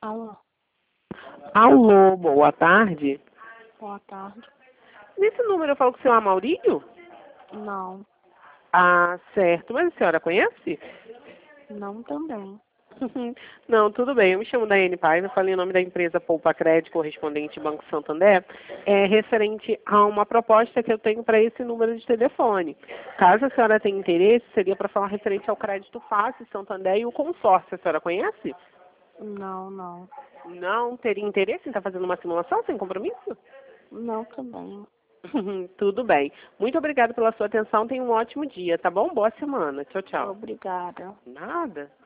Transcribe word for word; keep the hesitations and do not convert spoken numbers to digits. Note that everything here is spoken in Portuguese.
Alô, Alô, boa tarde. boa tarde. Nesse número eu falo com o senhor Maurílio? Não, Ah, certo. Mas a senhora conhece? não também. Não, tudo bem. Eu me chamo Daiane Paiva, eu falei em nome da empresa Poupa Crédito, correspondente Banco Santander, é referente a uma proposta que eu tenho para esse número de telefone. Caso a senhora tenha interesse, seria para falar referente ao crédito fácil Santander e o consórcio. A senhora conhece? Não, não. Não teria interesse em estar fazendo uma simulação sem compromisso? Não também. Tudo bem. Muito obrigada pela sua atenção. Tenha um ótimo dia, tá bom? Boa semana. Tchau, tchau. Obrigada. Nada.